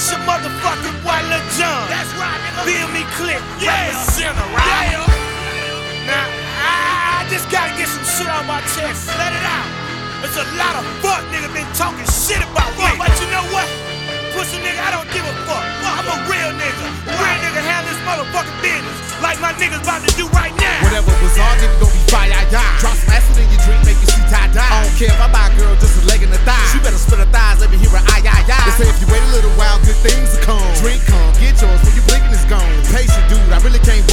It's your motherfucking boy Lil Jon. That's right, nigga. BME Click. Yeah. Center, right? Yeah. Now, I just gotta get some shit on my chest. Let it out. There's a lot of fuck niggas been talking shit about me. But you know what? Pussy nigga, I don't give a fuck. I'm a real nigga. A real nigga handle this motherfucking business like my niggas about to do right now. Whatever was on, nigga gon' be fire, yeah. Drop some acid in your dream, make you see tie-dye. I don't care if I buy a girl just a leg in the thigh. She better split her thighs, let me hear her They say if you wait a little while, good things will come. Drink come, get yours when you blinking is gone. Patient dude, I really can't